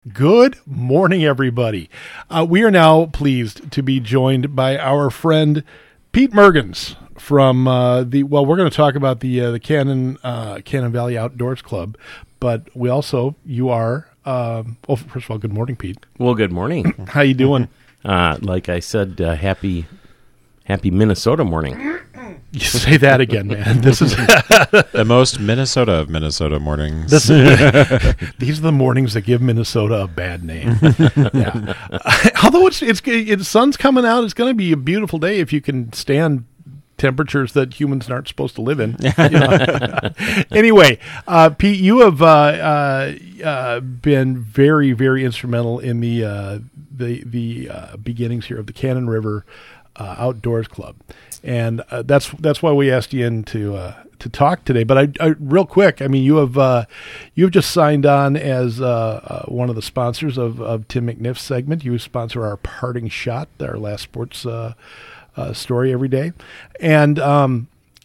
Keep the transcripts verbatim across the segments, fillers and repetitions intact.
Good morning, everybody. Uh, we are now pleased to be joined by our friend Pete Mergens from uh, the. Well, we're going to talk about the uh, the Cannon uh, Cannon Valley Outdoors Club, but we also you are. Um, well, first of all, good morning, Pete. Well, good morning. How you doing? Uh, like I said, uh, happy happy Minnesota morning. You say that again, man. This is the most Minnesota of Minnesota mornings. This, these are the mornings that give Minnesota a bad name. Yeah. Although it's it's it's sun's coming out, it's going to be a beautiful day if you can stand temperatures that humans aren't supposed to live in. You know? Anyway, uh, Pete, you have uh, uh, uh, been very, very instrumental in the uh, the the uh, beginnings here of the Cannon River uh, Outdoors Club. And uh, that's that's why we asked you in to uh, to talk today. But I, I real quick, I mean, you have uh, you have just signed on as uh, uh, one of the sponsors of, of Tim McNiff's segment. You sponsor our Parting Shot, our last sports uh, uh, story every day. And um,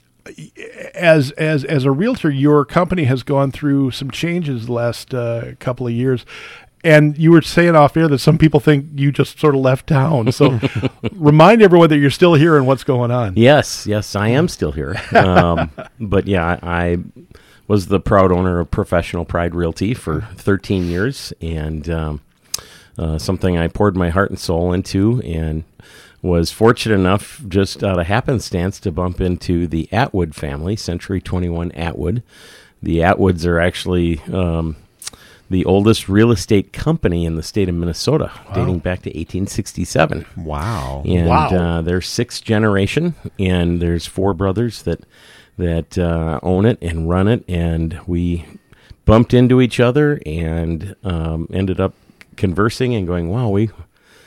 as as as a realtor, your company has gone through some changes the last uh, couple of years. And you were saying off air that some people think you just sort of left town. So remind everyone that you're still here and what's going on. Yes, yes, I am still here. Um, but yeah, I, I was the proud owner of Professional Pride Realty for thirteen years, and um, uh, something I poured my heart and soul into, and was fortunate enough, just out of happenstance, to bump into the Atwood family, Century twenty-one Atwood. The Atwoods are actually Um, the oldest real estate company in the state of Minnesota, wow. dating back to eighteen sixty-seven. Wow. And wow. Uh, they're sixth generation, and there's four brothers that that uh, own it and run it, and we bumped into each other and um, ended up conversing and going, wow, we,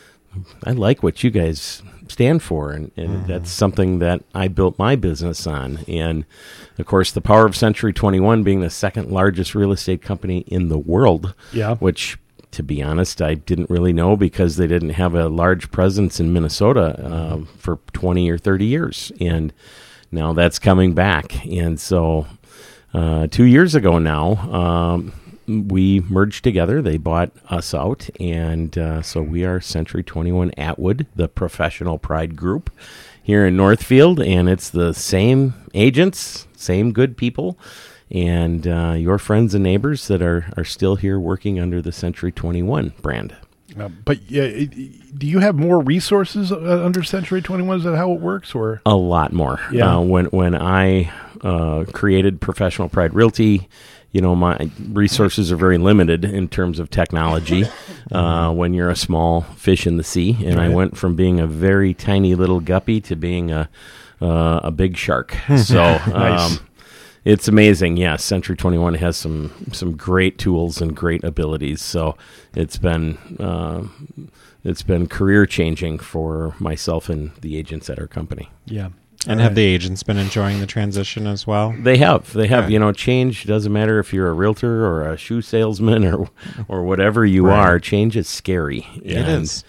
I like what you guys stand for, and, and mm-hmm. that's something that I built my business on. And of course, the power of Century twenty-one being the second largest real estate company in the world, yeah. which, to be honest, I didn't really know because they didn't have a large presence in Minnesota uh, mm-hmm. for twenty or thirty years. And now that's coming back. And so uh, two years ago now, um, we merged together. They bought us out, and uh, so we are Century twenty-one Atwood, the Professional Pride Group here in Northfield, and it's the same agents, same good people, and uh, your friends and neighbors that are, are still here working under the Century twenty-one brand. Uh, but uh, do you have more resources uh, under Century twenty-one? Is that how it works, or a lot more? Yeah. Uh, when when I uh, created Professional Pride Realty, you know, my resources are very limited in terms of technology uh, when you're a small fish in the sea. And right. I went from being a very tiny little guppy to being a uh, a big shark. So nice. um, it's amazing. Yeah, Century twenty-one has some some great tools and great abilities. So it's been uh, it's been career changing for myself and the agents at our company. Yeah. And All have right. the agents been enjoying the transition as well? They have. They have. Good. You know, change doesn't matter if you're a realtor or a shoe salesman or or whatever you Right. are. Change is scary. It and, is.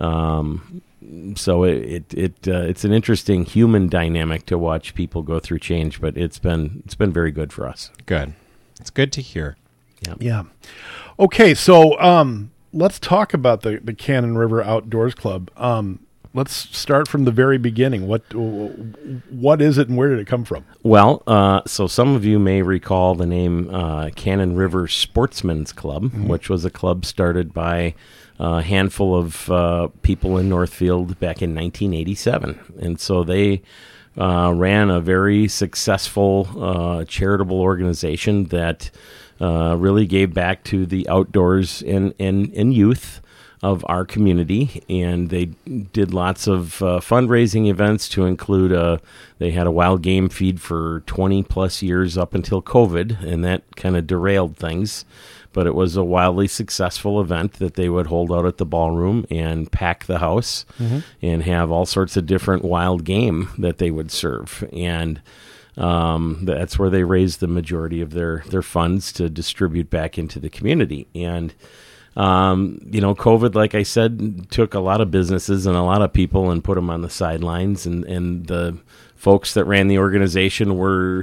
Um, so it it, it uh, it's an interesting human dynamic to watch people go through change, but it's been it's been very good for us. Good. It's good to hear. Yeah. Yeah. Okay, so um, let's talk about the, the Cannon River Outdoors Club. Um, let's start from the very beginning. What what is it, and where did it come from? Well, uh, so some of you may recall the name uh, Cannon River Sportsman's Club, mm-hmm. which was a club started by a handful of uh, people in Northfield back in nineteen eighty-seven. And so they uh, ran a very successful uh, charitable organization that uh, really gave back to the outdoors and, and, and youth of our community, and they did lots of uh, fundraising events to include a, they had a wild game feed for twenty plus years up until COVID, and that kind of derailed things. But it was a wildly successful event that they would hold out at the ballroom and pack the house mm-hmm. and have all sorts of different wild game that they would serve. And um, that's where they raised the majority of their, their funds to distribute back into the community. And Um, you know, COVID, like I said, took a lot of businesses and a lot of people and put them on the sidelines, and, and the folks that ran the organization were,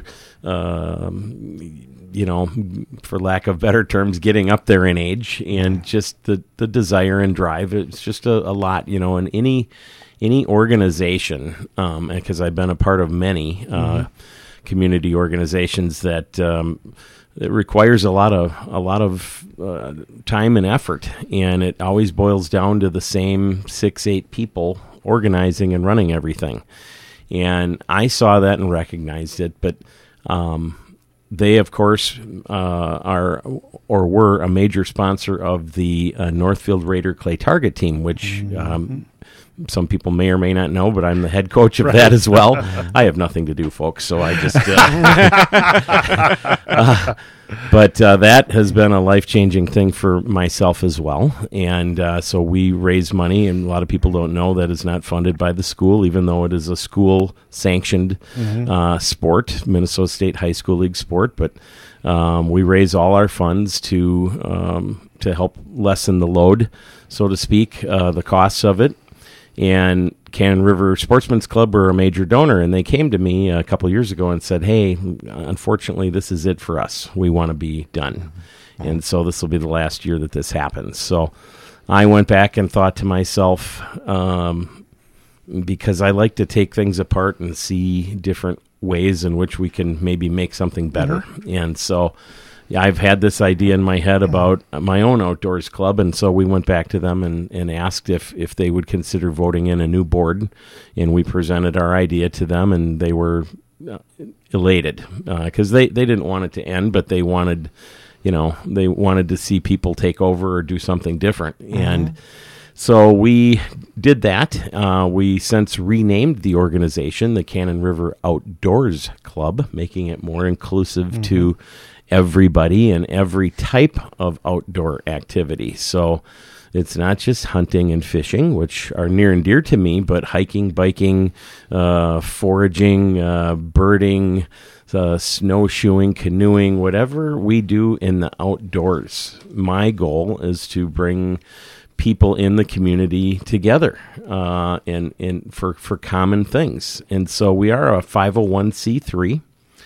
um, you know, for lack of better terms, getting up there in age, and just the, the desire and drive. It's just a, a lot, you know, in any any organization, um, because I've been a part of many uh, mm-hmm. community organizations that um, it requires a lot of a lot of uh, time and effort, and it always boils down to the same six, eight people organizing and running everything. And I saw that and recognized it, but um, they, of course, uh, are or were a major sponsor of the uh, Northfield Raider Clay Target team, which um, some people may or may not know, but I'm the head coach of right. that as well. I have nothing to do, folks, so I just... Uh, uh, but uh, that has been a life-changing thing for myself as well. And uh, so we raise money, and a lot of people don't know that it's not funded by the school, even though it is a school-sanctioned mm-hmm. uh, sport, Minnesota State High School League sport. But um, we raise all our funds to um, to help lessen the load, so to speak, uh, the costs of it. And Cannon River Sportsman's Club were a major donor, and they came to me a couple of years ago and said, hey, unfortunately, this is it for us. We want to be done. Mm-hmm. And so this will be the last year that this happens. So I went back and thought to myself, um, because I like to take things apart and see different ways in which we can maybe make something better. Mm-hmm. And so... Yeah, I've had this idea in my head about my own outdoors club, and so we went back to them and, and asked if, if they would consider voting in a new board, and we presented our idea to them, and they were uh, elated because uh, they, they didn't want it to end, but they wanted, you know, they wanted to see people take over or do something different, mm-hmm. and so we did that. Uh, we since renamed the organization the Cannon River Outdoors Club, making it more inclusive mm-hmm. to everybody and every type of outdoor activity. So it's not just hunting and fishing, which are near and dear to me, but hiking, biking, uh, foraging, uh, birding, uh, snowshoeing, canoeing, whatever we do in the outdoors. My goal is to bring people in the community together uh, and, and for, for common things. And so we are a five oh one c three.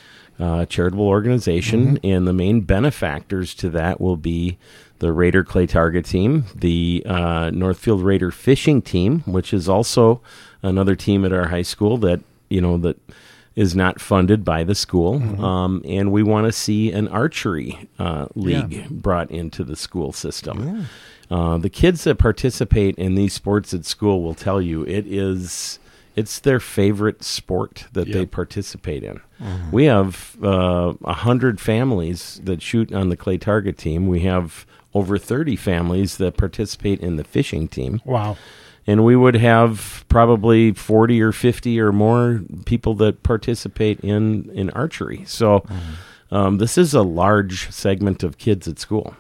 Uh, charitable organization, mm-hmm. and the main benefactors to that will be the Raider Clay Target team, the uh, Northfield Raider fishing team, which is also another team at our high school that you know that is not funded by the school, mm-hmm. um, and we want to see an archery uh, league yeah. brought into the school system. Yeah. Uh, the kids that participate in these sports at school will tell you it is. It's their favorite sport that yep. they participate in. Mm-hmm. We have uh, one hundred families that shoot on the Clay Target team. We have over thirty families that participate in the fishing team. Wow. And we would have probably forty or fifty or more people that participate in, in archery. So mm-hmm. um, this is a large segment of kids at school.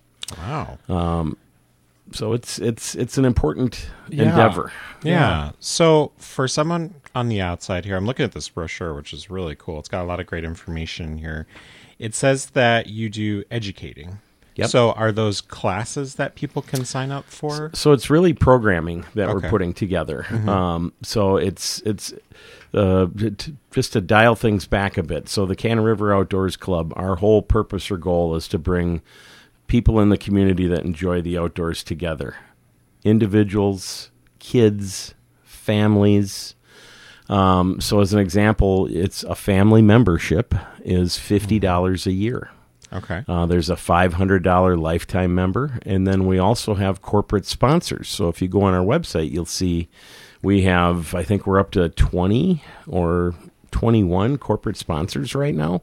Wow. Um So it's it's it's an important yeah. endeavor. Yeah. yeah. So for someone on the outside here, I'm looking at this brochure, which is really cool. It's got a lot of great information here. It says that you do educating. Yep. So are those classes that people can sign up for? So it's really programming that okay. we're putting together. Mm-hmm. Um, so it's it's uh, t- just to dial things back a bit. So the Cannon River Outdoors Club, our whole purpose or goal is to bring people in the community that enjoy the outdoors together. Individuals, kids, families. Um, so as an example, it's a family membership is fifty dollars a year. Okay. Uh, there's a five hundred dollars lifetime member, and then we also have corporate sponsors. So if you go on our website, you'll see we have, I think we're up to twenty or twenty-one corporate sponsors right now.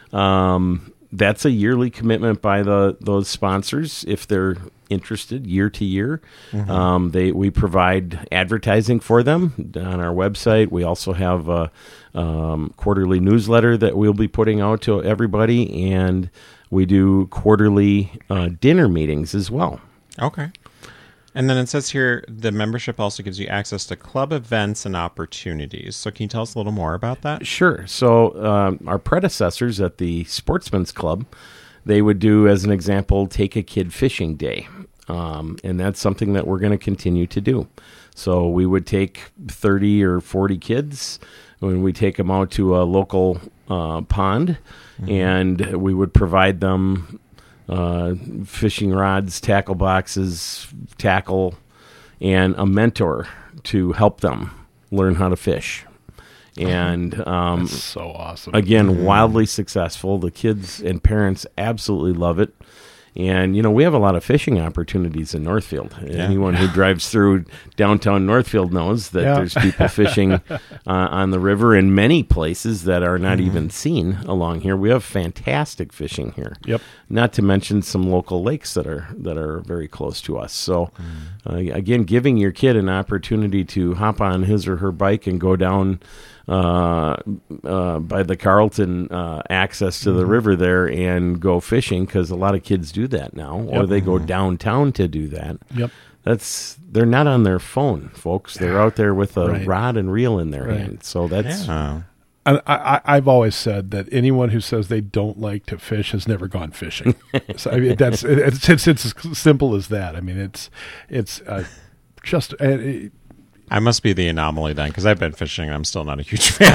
Um, That's a yearly commitment by the those sponsors if they're interested year to year. Mm-hmm. Um, they we provide advertising for them on our website. We also have a um, quarterly newsletter that we'll be putting out to everybody, and we do quarterly uh, dinner meetings as well. Okay. And then it says here the membership also gives you access to club events and opportunities. So can you tell us a little more about that? Sure. So um, our predecessors at the Sportsman's Club, they would do, as an example, Take a Kid Fishing Day. Um, and that's something that we're going to continue to do. So we would take thirty or forty kids. when we take them out to a local uh, pond, mm-hmm. and we would provide them uh, fishing rods, tackle boxes, tackle, and a mentor to help them learn how to fish. And um, That's so awesome. Again, mm-hmm. wildly successful. The kids and parents absolutely love it. And, you know, we have a lot of fishing opportunities in Northfield. Yeah. Anyone who drives through downtown Northfield knows that yeah. there's people fishing uh, on the river in many places that are not mm-hmm. even seen along here. We have fantastic fishing here. Yep. Not to mention some local lakes that are that are very close to us. So, mm. uh, again, giving your kid an opportunity to hop on his or her bike and go down Uh, uh, by the Carlton uh, access to the mm-hmm. river there and go fishing, because a lot of kids do that now, or yep. they go mm-hmm. downtown to do that. Yep. That's they're not on their phone, folks. They're out there with a right. rod and reel in their right. hand. So that's. Yeah. I, I, I've always said that anyone who says they don't like to fish has never gone fishing. So I mean, that's it's, it's it's as simple as that. I mean, it's it's uh, just. Uh, it, I must be the anomaly then, because I've been fishing and I'm still not a huge fan.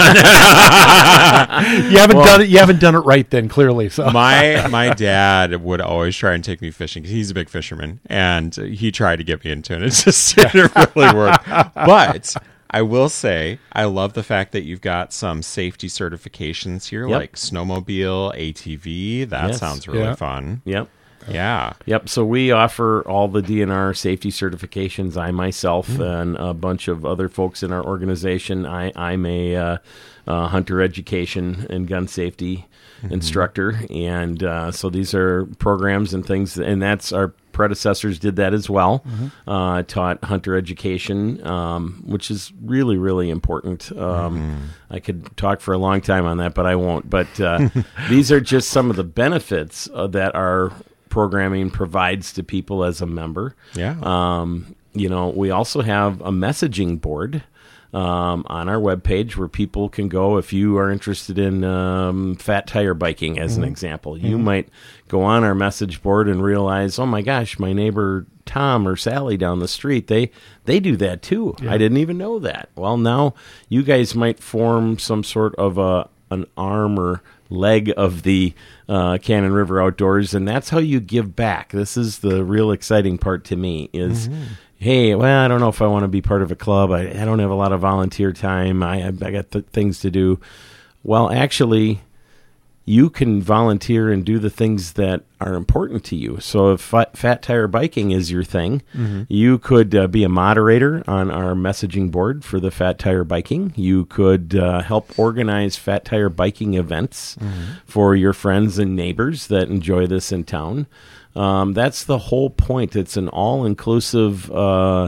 you haven't well, done it. You haven't done it right then, clearly. So my my dad would always try and take me fishing because he's a big fisherman, and he tried to get me into it. It just didn't really work. But I will say I love the fact that you've got some safety certifications here, yep. like snowmobile, A T V. That yes. sounds really yeah. fun. Yep. Yeah. Yep. So we offer all the D N R safety certifications. I myself mm. and a bunch of other folks in our organization. I, I'm a uh, uh, hunter education and gun safety mm-hmm. instructor, and uh, so these are programs and things, and that's our predecessors did that as well. Mm-hmm. Uh, taught hunter education, um, which is really, really important. Um, mm-hmm. I could talk for a long time on that, but I won't. But uh, these are just some of the benefits uh, that our programming provides to people as a member. Yeah. Um, you know, we also have a messaging board um, on our webpage where people can go. If you are interested in um, fat tire biking, as mm-hmm. an example, you mm-hmm. might go on our message board and realize, oh my gosh, my neighbor Tom or Sally down the street, they they do that too. Yeah. I didn't even know that. Well, now you guys might form some sort of a an arm or leg of the uh, Cannon River Outdoors, and that's how you give back. This is the real exciting part to me is, mm-hmm. hey, well, I don't know if I want to be part of a club. I, I don't have a lot of volunteer time. I, I got th- things to do. Well, actually, you can volunteer and do the things that are important to you. So if fat, fat tire biking is your thing, mm-hmm. you could uh, be a moderator on our messaging board for the Fat Tire Biking. You could uh, help organize fat tire biking events mm-hmm. for your friends and neighbors that enjoy this in town. Um, that's the whole point. It's an all-inclusive uh,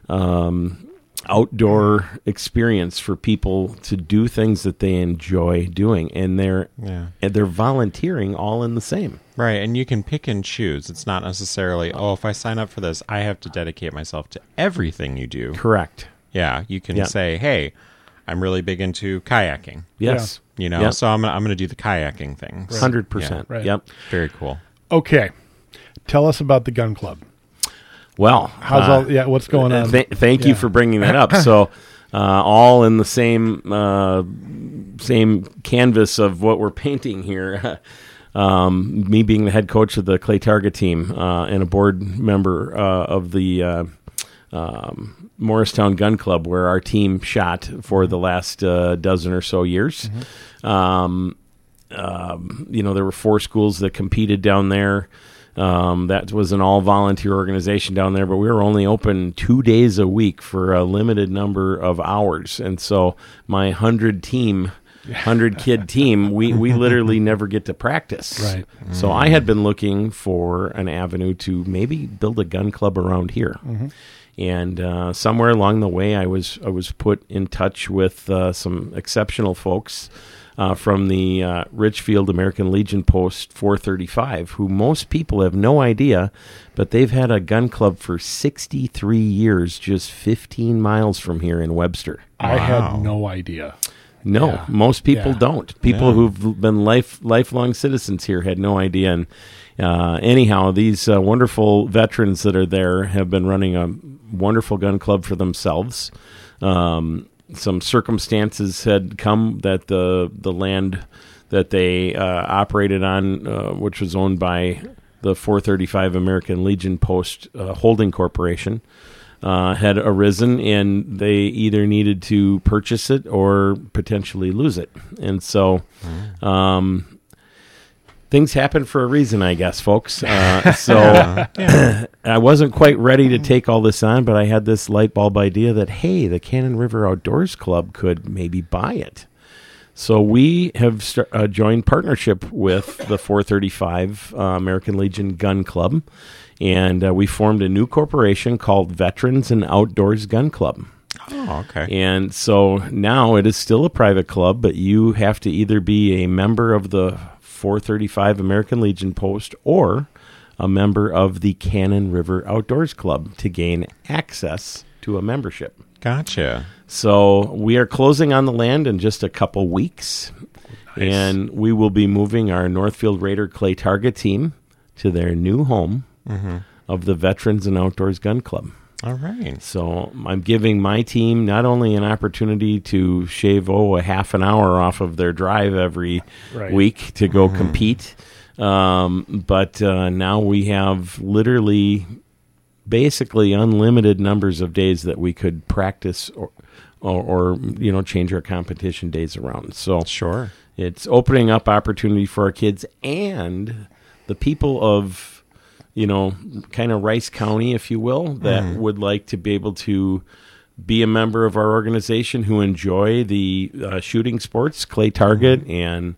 um outdoor experience for people to do things that they enjoy doing, and they're yeah. and they're volunteering all in the same. Right, and you can pick and choose. It's not necessarily, oh, if I sign up for this, I have to dedicate myself to everything you do. Correct. Yeah, you can yeah. say, hey, I'm really big into kayaking. Yes. Yeah. You know, yep. so I'm, I'm going to do the kayaking thing. Right. one hundred percent. Yeah. Right. Yep. Very cool. Okay. Tell us about the gun club. Well, how's uh, all? Yeah, what's going on? Th- thank yeah. you for bringing that up. So, uh, all in the same uh, same canvas of what we're painting here. um, me being the head coach of the Clay Targa team uh, and a board member uh, of the uh, um, Morristown Gun Club, where our team shot for the last uh, dozen or so years. Mm-hmm. Um, um, you know, there were four schools that competed down there. Um, that was an all-volunteer organization down there, but we were only open two days a week for a limited number of hours. And so my hundred team, hundred kid team, we, we literally never get to practice. Right. So mm-hmm. I had been looking for an avenue to maybe build a gun club around here. Mm-hmm. And uh, somewhere along the way, I was I was put in touch with uh, some exceptional folks Uh, from the uh, Richfield American Legion Post four thirty-five, who most people have no idea, but they've had a gun club for sixty-three years, just fifteen miles from here in Webster. I wow. had no idea. No, yeah. most people yeah. don't. People yeah. who've been life lifelong citizens here had no idea. And uh, anyhow, these uh, wonderful veterans that are there have been running a wonderful gun club for themselves. Um some circumstances had come that the the land that they uh, operated on, uh, which was owned by the four thirty-five American Legion Post uh, Holding Corporation, uh, had arisen, and they either needed to purchase it or potentially lose it. And so um, things happen for a reason, I guess, folks. Uh, so yeah. I wasn't quite ready to take all this on, but I had this light bulb idea that, hey, the Cannon River Outdoors Club could maybe buy it. So we have st- uh, joined partnership with the four thirty-five uh, American Legion Gun Club, and uh, we formed a new corporation called Veterans and Outdoors Gun Club. Oh, okay. And so now it is still a private club, but you have to either be a member of the four thirty-five American Legion Post or a member of the Cannon River Outdoors Club to gain access to a membership. Gotcha. So we are closing on the land in just a couple weeks, nice. And we will be moving our Northfield Raider Clay Target team to their new home mm-hmm. of the Veterans and Outdoors Gun Club. All right. So I'm giving my team not only an opportunity to shave, oh, a half an hour off of their drive every right. week to go mm-hmm. compete, um, but uh, now we have literally basically unlimited numbers of days that we could practice or, or, or you know, change our competition days around. So sure, it's opening up opportunity for our kids and the people of, you know, kind of Rice County, if you will, that mm. would like to be able to be a member of our organization who enjoy the uh, shooting sports, clay target, mm. and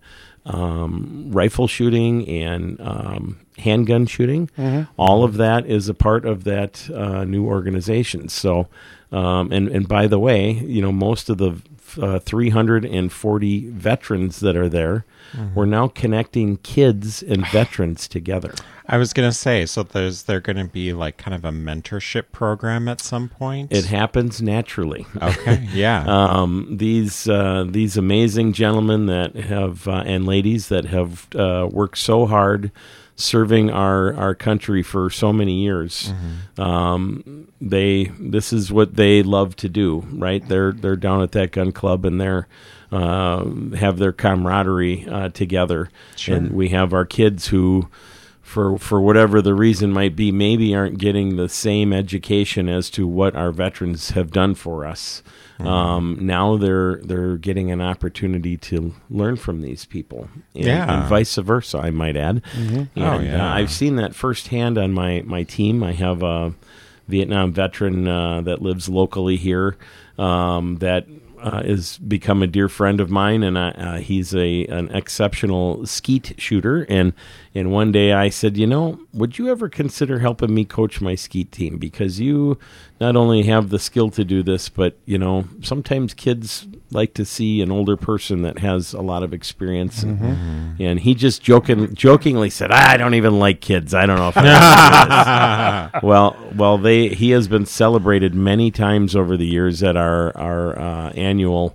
um, rifle shooting and um, handgun shooting. Mm-hmm. All of that is a part of that uh, new organization. So, um, and, and by the way, you know, most of the uh, three hundred forty veterans that are there, mm-hmm. we're now connecting kids and veterans together. I was going to say, so there's there going to be like kind of a mentorship program at some point? It happens naturally. Okay, yeah. um, these uh, these amazing gentlemen that have uh, and ladies that have uh, worked so hard serving our, our country for so many years. Mm-hmm. Um, they this is what they love to do, right? They're they're down at that gun club and they're uh, have their camaraderie uh, together, sure. and we have our kids who, for for whatever the reason might be, maybe aren't getting the same education as to what our veterans have done for us. Mm-hmm. Um, now they're they're getting an opportunity to learn from these people, and, yeah. and vice versa, I might add. Mm-hmm. And, oh, yeah. uh, I've seen that firsthand on my, my team. I have a Vietnam veteran uh, that lives locally here um, that Uh, is become a dear friend of mine, and uh, uh, he's a an exceptional skeet shooter. And and one day I said, you know, would you ever consider helping me coach my skeet team? Because you not only have the skill to do this, but you know, sometimes kids like to see an older person that has a lot of experience. Mm-hmm. And, and he just joking, jokingly said, I don't even like kids. I don't know if I can do this. Well, well, they he has been celebrated many times over the years at our our uh, annual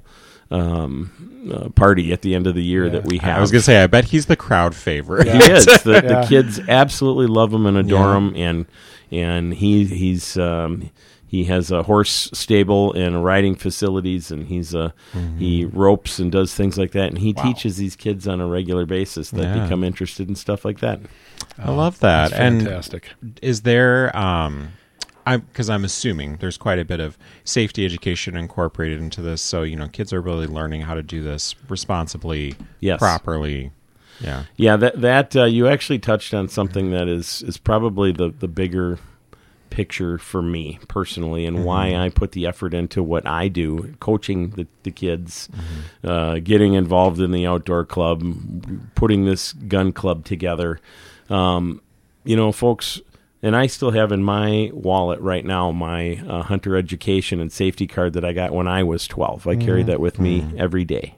um, uh, party at the end of the year yeah. that we have. I was going to say, I bet he's the crowd favorite. Yeah. He is. The, yeah. the kids absolutely love him and adore yeah. him, and and he he's. Um, He has a horse stable and riding facilities, and he's a, mm-hmm. he ropes and does things like that. And he wow. teaches these kids on a regular basis that yeah. become interested in stuff like that. I love that. That's fantastic. And is there, um, I because I'm assuming there's quite a bit of safety education incorporated into this. So, you know, kids are really learning how to do this responsibly, yes. properly. Yeah. Yeah, that, that uh, you actually touched on something that is, is probably the, the bigger picture for me personally, and mm-hmm. why I put the effort into what I do, coaching the, the kids, mm-hmm. uh, getting involved in the outdoor club, putting this gun club together. Um, you know, folks, and I still have in my wallet right now my uh, hunter education and safety card that I got when I was twelve. I mm-hmm. carry that with me mm-hmm. every day.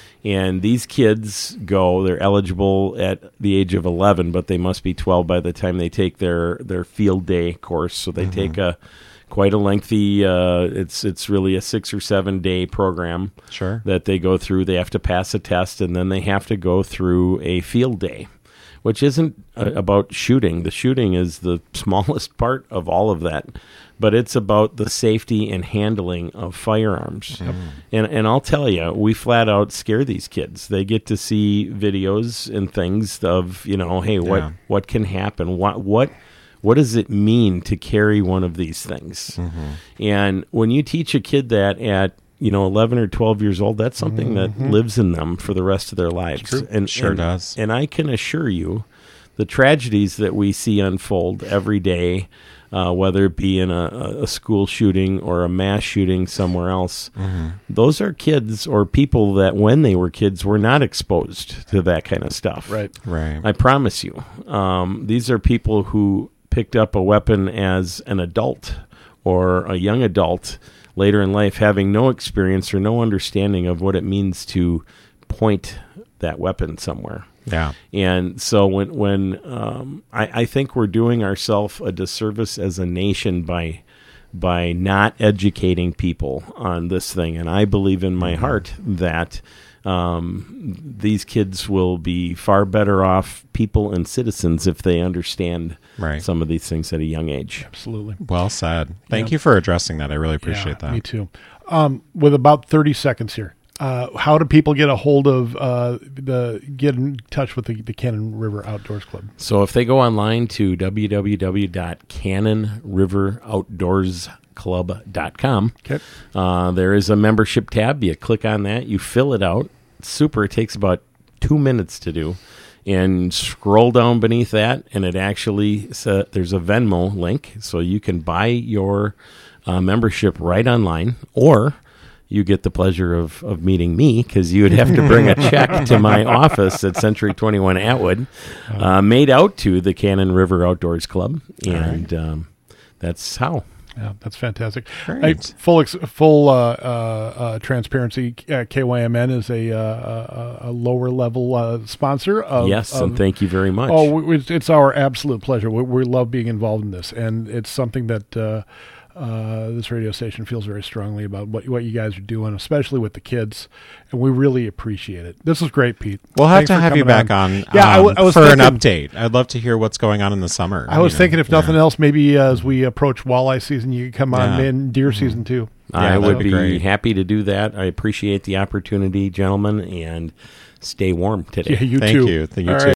And these kids go, they're eligible at the age of eleven, but they must be twelve by the time they take their, their field day course. So they mm-hmm. take a quite a lengthy, uh, it's it's really a six or seven day program sure. that they go through. They have to pass a test, and then they have to go through a field day which isn't uh, about shooting. The shooting is the smallest part of all of that, but it's about the safety and handling of firearms. Mm. And and I'll tell you, we flat out scare these kids. They get to see videos and things of, you know, hey, what Yeah. what can happen? What what what does it mean to carry one of these things? Mm-hmm. And when you teach a kid that at you know, eleven or twelve years old, that's something Mm-hmm. that lives in them for the rest of their lives. And Sure and, does. And I can assure you, the tragedies that we see unfold every day, uh, whether it be in a, a school shooting or a mass shooting somewhere else, Mm-hmm. those are kids or people that when they were kids were not exposed to that kind of stuff. Right. Right. I promise you. Um, these are people who picked up a weapon as an adult or a young adult later in life, having no experience or no understanding of what it means to point that weapon somewhere. Yeah. And so when when um, I, I think we're doing ourselves a disservice as a nation by by not educating people on this thing. And I believe in my heart that um, these kids will be far better off people and citizens if they understand Right. some of these things at a young age. Absolutely. Well said. Thank Yeah. you for addressing that. I really appreciate Yeah, that. Me too. Um, with about thirty seconds here, uh, how do people get a hold of uh, the get in touch with the, the Cannon River Outdoors Club? So if they go online to w w w dot cannon river outdoors club dot com, Okay. uh, there is a membership tab. You click on that, you fill it out. It's super. It takes about two minutes to do. And scroll down beneath that, and it actually uh, there's a Venmo link, so you can buy your uh, membership right online, or you get the pleasure of, of meeting me, because you would have to bring a check to my office at Century twenty-one Atwood, uh, made out to the Cannon River Outdoors Club, and um, that's how. Yeah, that's fantastic. Great. Hey, full ex- full uh, uh, uh, transparency. Uh, K Y M N is a, uh, a, a lower level uh, sponsor. Of, Yes, of, and thank you very much. Oh, we- it's, it's our absolute pleasure. We, we love being involved in this, and it's something that uh, uh, this radio station feels very strongly about what what you guys are doing, especially with the kids, and we really appreciate it. This is great, Pete. We'll have Thanks to for have you coming back on, Yeah, I um, w- I was for an thinking- update. I'd love to hear what's going on in the summer. I was you know. thinking, if Yeah. nothing else, maybe uh, as we approach walleye season, you could come on Yeah. in deer season too. I Yeah, would that'd be be great. happy to do that. I appreciate the opportunity, gentlemen, and stay warm today. Yeah, you Thank too. you. Thank you All too. right.